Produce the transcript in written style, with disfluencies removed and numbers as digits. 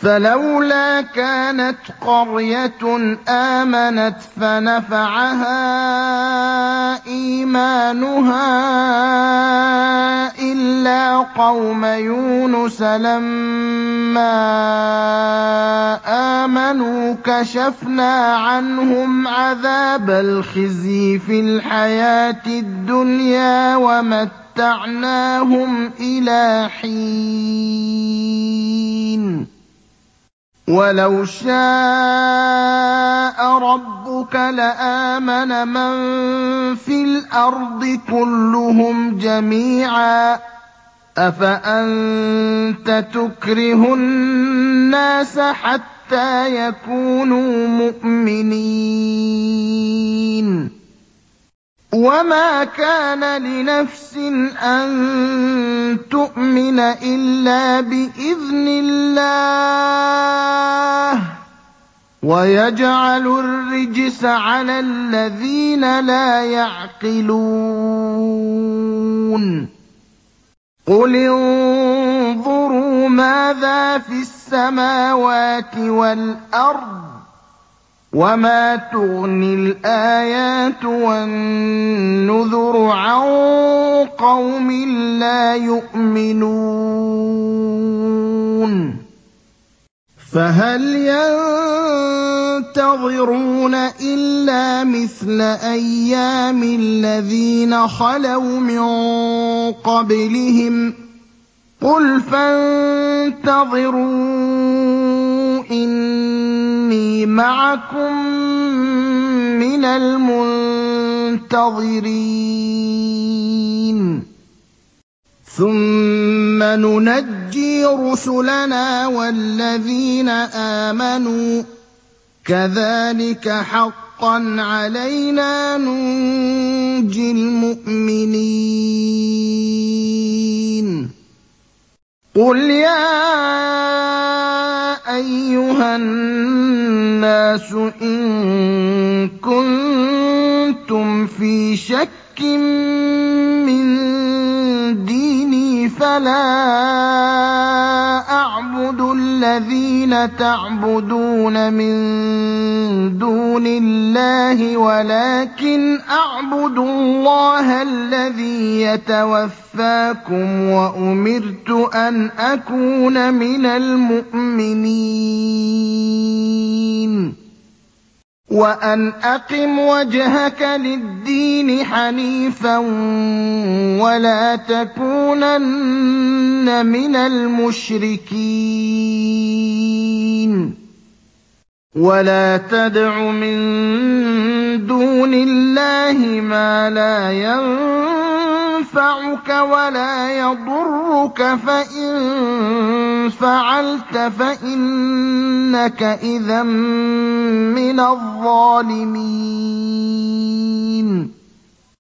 فَلَوْلَا كَانَتْ قَرْيَةٌ آمَنَتْ فَنَفَعَهَا إِيمَانُهَا إِلَّا قَوْمَ يُونُسَ لَمَّا آمَنُوا كَشَفْنَا عَنْهُمْ عَذَابَ الْخِزْيِ فِي الْحَيَاةِ الدُّنْيَا وَمَتَّعْنَاهُمْ إِلَىٰ حِينٍ وَلَوْ شَاءَ رَبُّكَ لَآمَنَ مَن فِي الْأَرْضِ كُلُّهُمْ جَمِيعًا ۚ أَفَأَنتَ تُكْرِهُ النَّاسَ حَتَّىٰ يَكُونُوا مُؤْمِنِينَ وَمَا كَانَ لِنَفْسٍ أَن تُؤْمِنَ إِلَّا بِإِذْنِ اللَّهِ ۚ وَيَجْعَلُ الرِّجْسَ عَلَى الَّذِينَ لَا يَعْقِلُونَ قُلِ انظُرُوا مَاذَا فِي السَّمَاوَاتِ وَالْأَرْضِ ۚ وَمَا تُغْنِي الْآيَاتُ وَالنُّذُرُ عَن قَوْمٍ لَّا يُؤْمِنُونَ فَهَلْ يَنتَظِرُونَ إِلَّا مِثْلَ أَيَّامِ الَّذِينَ خَلَوْا مِن قَبْلِهِمْ ۚ قُلْ فَانتَظِرُوا إِنِّي مَعَكُم مِّنَ الْمُنتَظِرِينَ ثُمَّ نُنَجِّي رُسُلَنَا وَالَّذِينَ آمَنُوا ۚ كَذَٰلِكَ حَقًّا عَلَيْنَا نُنجِي الْمُؤْمِنِينَ قُلْ يَا أَيُّهَا النَّاسُ إِن كُنتُمْ فِي شَكٍّ مِّن دِينِي فَلَا أَعْبُدُ الَّذِينَ تَعْبُدُونَ مِن دُونِ اللَّهِ وَلَٰكِنْ أَعْبُدُ اللَّهَ الَّذِي يَتَوَفَّاكُمْ ۖ وَأُمِرْتُ أَنْ أَكُونَ مِنَ الْمُؤْمِنِينَ وَأَنْ أَقِمْ وَجْهَكَ لِلدِّينِ حَنِيفًا وَلَا تَكُونَنَّ مِنَ الْمُشْرِكِينَ وَلَا تَدْعُ مِن دُونِ اللَّهِ مَا لَا يَنفَعُكَ وَلَا يَضُرُّكَ ۖ فَإِن فَعَلْتَ فَإِنَّكَ إِذًا مِّنَ الظَّالِمِينَ